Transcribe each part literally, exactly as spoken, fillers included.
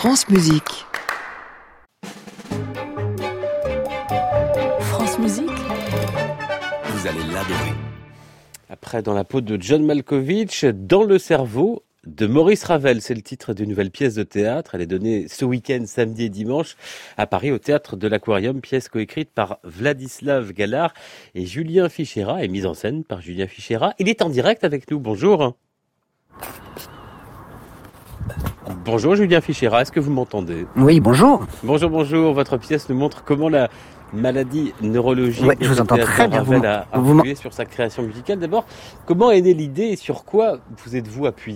France Musique. France Musique. Vous allez l'adorer. Après, dans la peau de John Malkovich, Dans le cerveau de Maurice Ravel. C'est le titre d'une nouvelle pièce de théâtre. Elle est donnée ce week-end, samedi et dimanche, à Paris, au Théâtre de l'Aquarium. Pièce coécrite par Vladislav Galard et Julien Fichera, et mise en scène par Julien Fichera. Il est en direct avec nous. Bonjour. Bonjour Julien Fichera, est-ce que vous m'entendez ? Oui, bonjour. Bonjour, bonjour. Votre pièce nous montre comment la maladie neurologique ouais, je vous entends très bien. Ravel vous a vous appuyé sur sa création musicale. D'abord, comment est née l'idée et sur quoi vous êtes-vous appuyé ?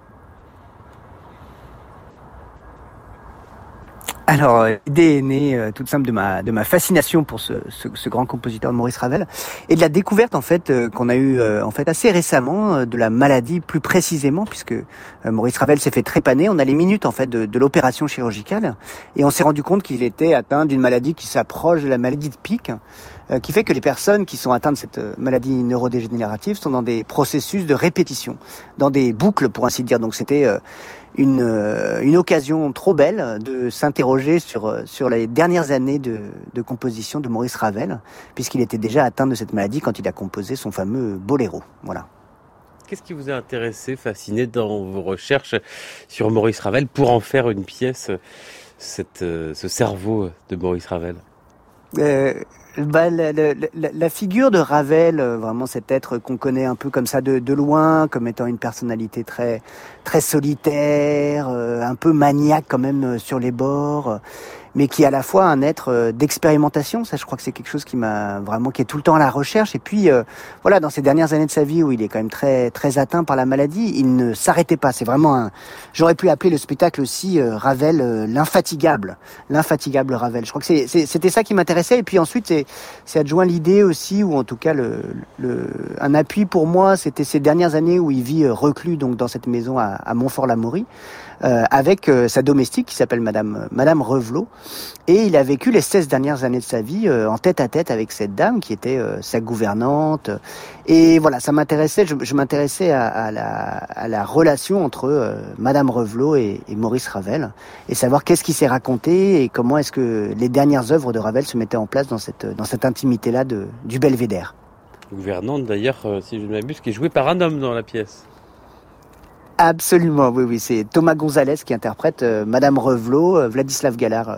Alors, l'idée est née euh, toute simple de ma de ma fascination pour ce, ce, ce grand compositeur de Maurice Ravel et de la découverte en fait euh, qu'on a eu euh, en fait assez récemment euh, de la maladie plus précisément, puisque euh, Maurice Ravel s'est fait trépaner. On a les minutes en fait de, de l'opération chirurgicale et on s'est rendu compte qu'il était atteint d'une maladie qui s'approche de la maladie de Pick, euh, qui fait que les personnes qui sont atteintes de cette maladie neurodégénérative sont dans des processus de répétition, dans des boucles pour ainsi dire. Donc c'était euh, une une occasion trop belle de s'interroger sur sur les dernières années de de composition de Maurice Ravel, puisqu'il était déjà atteint de cette maladie quand il a composé son fameux Boléro. Voilà. Qu'est-ce qui vous a intéressé, fasciné dans vos recherches sur Maurice Ravel pour en faire une pièce, cette ce cerveau de Maurice Ravel ? Euh, bah, la, la, la, la figure de Ravel, vraiment cet être qu'on connaît un peu comme ça de, de loin, comme étant une personnalité très très solitaire, euh, un peu maniaque quand même sur les bords, mais qui est à la fois un être d'expérimentation. Ça, je crois que c'est quelque chose qui m'a vraiment, qui est tout le temps à la recherche. Et puis, euh, voilà, dans ces dernières années de sa vie où il est quand même très très atteint par la maladie, il ne s'arrêtait pas. C'est vraiment un, j'aurais pu appeler le spectacle aussi euh, Ravel euh, l'infatigable, l'infatigable Ravel. Je crois que c'est, c'est, c'était ça qui m'intéressait. Et puis ensuite, c'est, c'est adjoint l'idée aussi, ou en tout cas le, le, un appui pour moi, c'était ces dernières années où il vit euh, reclus donc dans cette maison à, à Montfort-l'Amaury. Euh, avec euh, sa domestique qui s'appelle Madame Madame Revelot, et il a vécu les seize dernières années de sa vie euh, en tête à tête avec cette dame qui était euh, sa gouvernante. Et voilà, ça m'intéressait, je, je m'intéressais à, à, la, à la relation entre euh, Madame Revelot et, et Maurice Ravel, et savoir qu'est-ce qui s'est raconté et comment est-ce que les dernières œuvres de Ravel se mettaient en place dans cette dans cette intimité-là de, du Belvédère. Gouvernante d'ailleurs, euh, si je ne m'abuse, qui est jouée par un homme dans la pièce. Absolument, oui, oui, c'est Thomas Gonzalez qui interprète euh, Madame Revelot, euh, Vladislav Galard,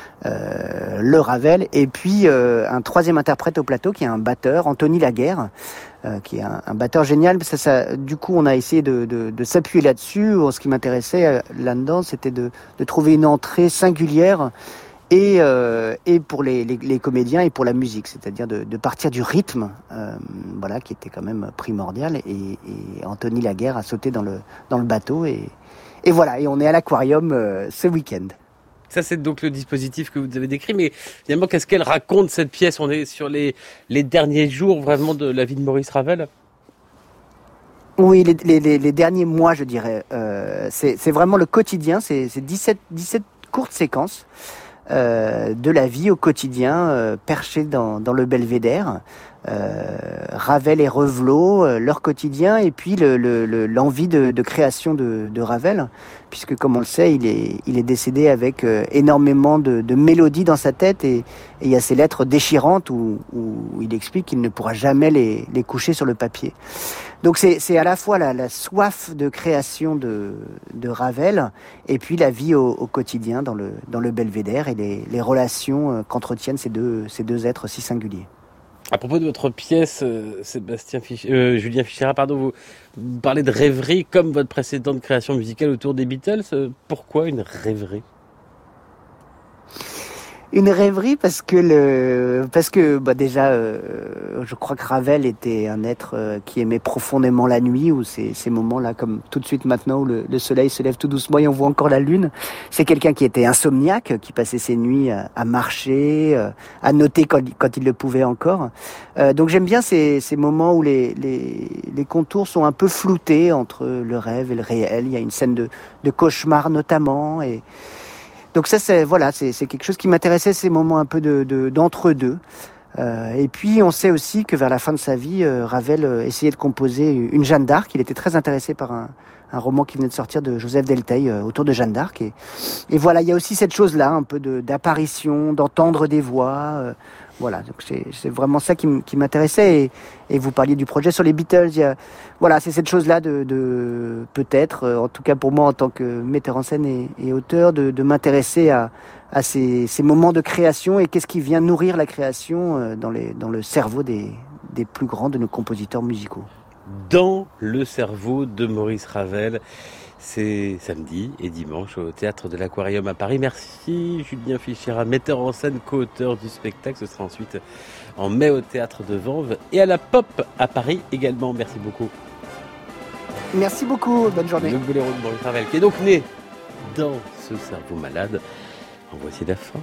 euh, le Ravel, et puis euh, un troisième interprète au plateau qui est un batteur, Anthony Laguerre, euh, qui est un, un batteur génial. Ça, ça, du coup, on a essayé de, de, de s'appuyer là-dessus. Ce qui m'intéressait euh, là-dedans, c'était de, de trouver une entrée singulière et euh, et pour les, les, les comédiens et pour la musique, c'est-à-dire de, de partir du rythme, euh, voilà, qui était quand même primordial, et, et Anthony Laguerre a sauté dans le dans le bateau, et et voilà, et on est à l'Aquarium euh, ce week-end. Ça, c'est donc le dispositif que vous avez décrit, mais finalement, qu'est-ce qu'elle raconte, cette pièce ? On est sur les les derniers jours vraiment de la vie de Maurice Ravel. Oui, les, les, les, les derniers mois, je dirais. Euh, c'est, c'est vraiment le quotidien, c'est, c'est dix-sept, dix-sept courtes séquences Euh, de la vie au quotidien, euh, perché dans, dans le Belvédère, euh, Ravel et Revelot, euh, leur quotidien, et puis le, le, le, l'envie de, de création de, de Ravel, puisque comme on le sait, il est, il est décédé avec euh, énormément de, de mélodies dans sa tête, et, et il y a ces lettres déchirantes où, où il explique qu'il ne pourra jamais les, les coucher sur le papier. Donc c'est, c'est à la fois la, la soif de création de, de Ravel, et puis la vie au, au quotidien dans le, dans le Belvédère, et les, les relations qu'entretiennent ces deux, ces deux êtres si singuliers. À propos de votre pièce, euh, Sébastien Fich- euh, Julien Fichera, pardon, vous, vous parlez de rêverie comme votre précédente création musicale autour des Beatles. Euh, pourquoi une rêverie ? Une rêverie parce que le parce que bah déjà euh, je crois que Ravel était un être euh, qui aimait profondément la nuit, ou ces ces moments là, comme tout de suite maintenant où le, le soleil se lève tout doucement et on voit encore la lune. C'est quelqu'un qui était insomniaque, qui passait ses nuits à, à marcher, euh, à noter quand, quand il le pouvait encore. Euh, donc j'aime bien ces ces moments où les les les contours sont un peu floutés entre le rêve et le réel. Il y a une scène de de cauchemar notamment, et donc ça, c'est voilà, c'est, c'est quelque chose qui m'intéressait, ces moments un peu de, de d'entre-deux. Euh, et puis on sait aussi que vers la fin de sa vie, euh, Ravel euh, essayait de composer une Jeanne d'Arc. Il était très intéressé par un, un roman qui venait de sortir de Joseph Delteil euh, autour de Jeanne d'Arc. Et, et voilà, il y a aussi cette chose-là, un peu de, d'apparition, d'entendre des voix. Euh, voilà, donc c'est, c'est vraiment ça qui, m- qui m'intéressait. Et, et vous parliez du projet sur les Beatles. Il y a, voilà, c'est cette chose-là de, de peut-être, euh, en tout cas pour moi en tant que metteur en scène et, et auteur, de, de m'intéresser à, à ces, ces moments de création et qu'est-ce qui vient nourrir la création euh, dans, les, dans le cerveau des, des plus grands de nos compositeurs musicaux. Dans le cerveau de Maurice Ravel. C'est samedi et dimanche au Théâtre de l'Aquarium à Paris. Merci Julien Fichera, metteur en scène, co-auteur du spectacle. Ce sera ensuite en mai au Théâtre de Vanves et à la Pop à Paris également. Merci beaucoup. Merci beaucoup, bonne journée. Le boléro de Maurice Ravel qui est donc né dans ce cerveau malade. En voici la fin.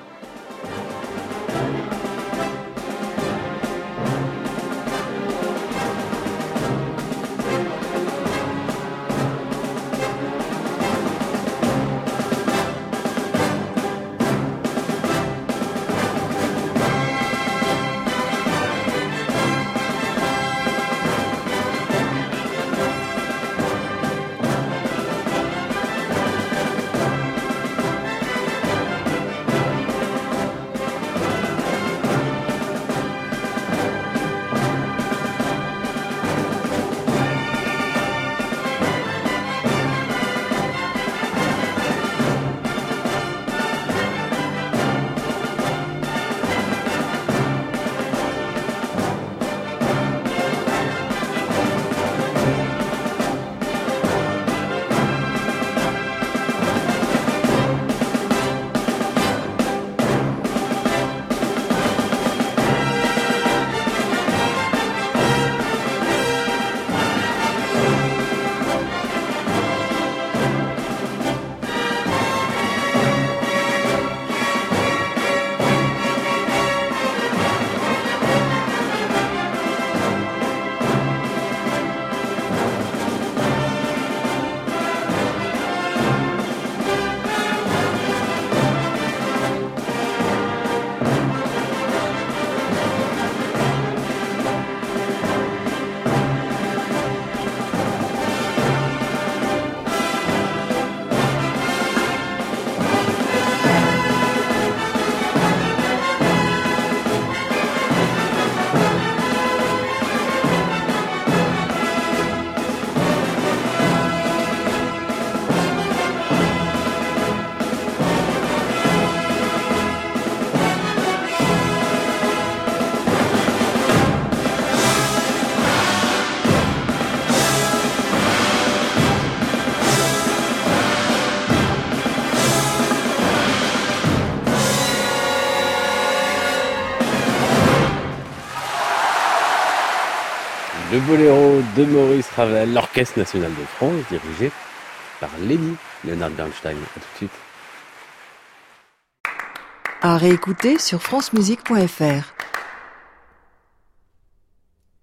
Le boléro de Maurice Ravel, l'Orchestre National de France, dirigé par Léni Leonard Bernstein. A tout de suite. À réécouter sur francemusique point fr.